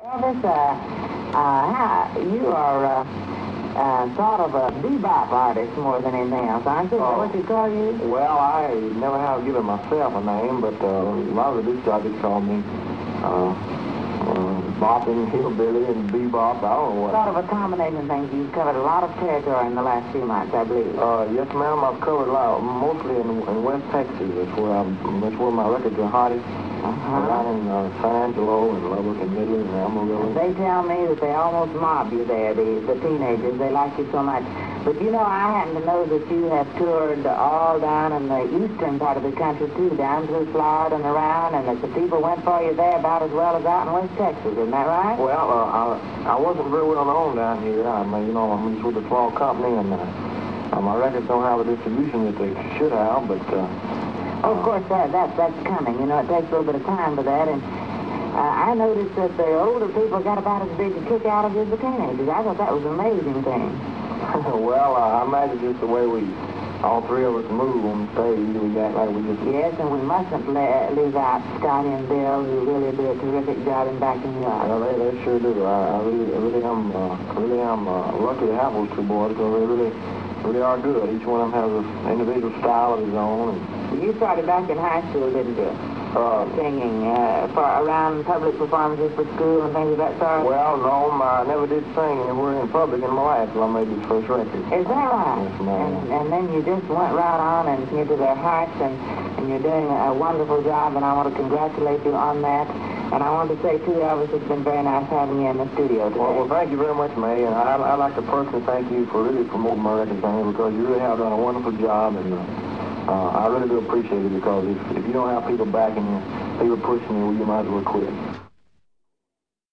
Elvis, you are sort of a bebop artist more than anything else, aren't you? Is that what you call you? Well, I never have given myself a name, but a lot of the disc jockeys call me bopping, hillbilly, and bebop. I don't know what. Sort of a combination of things. You've covered a lot of territory in the last few months, I believe. Yes, ma'am. I've covered a lot, mostly in West Texas. That's where my records are hottest. Around in San Angelo and Lubbock and Midland and Amarillo. They tell me that they almost mob you there, the teenagers. They like you so much. But you know, I happen to know that you have toured all down in the eastern part of the country, too, down through Florida and around, and that the people went for you there about as well as out in West Texas. Isn't that right? Well, I wasn't very well known down here. I'm just with a small company, and my records don't have the distribution that they should have, but... of course, that's coming. You know, it takes a little bit of time for that, and I noticed that the older people got about as big a kick out of it as the teenagers. I thought that was an amazing thing. Well, I imagine just the way all three of us move on stage, we act like we just... Yes, and we mustn't leave out Scotty and Bill, who really do a terrific job in backing you up. Well, they sure do. I really am lucky to have those two boys, because they really are good. Each one of them has an individual style of his own. And you started back in high school, didn't you? Singing for around public performances for school and things of that sort? Well, no, I never did sing anywhere in public in my life until I made this first record. Is that right? Yes, ma'am. And then you just went right on and into their hearts, and you're doing a wonderful job, and I want to congratulate you on that. And I want to say, too, Elvis, it's been very nice having you in the studio today. Well, thank you very much, May, and I'd like to personally thank you for really promoting my records on here, because you really have done a wonderful job, and I really do appreciate it, because if you don't have people backing you, people pushing you, you might as well quit.